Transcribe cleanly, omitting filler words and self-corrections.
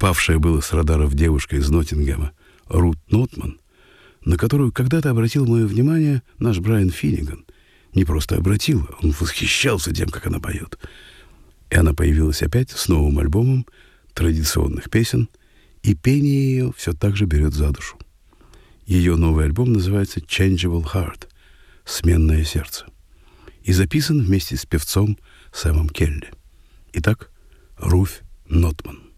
пропавшая было с радаров девушка из Ноттингема Рут Нотман, на которую когда-то обратил мое внимание наш Брайан Финниган. Не просто обратил, он восхищался тем, как она поет. И она появилась опять с новым альбомом традиционных песен, и пение ее все так же берет за душу. Ее новый альбом называется «Changeable Heart» — «Сменное сердце», и записан вместе с певцом Сэмом Келли. Итак, Руфь Нотман.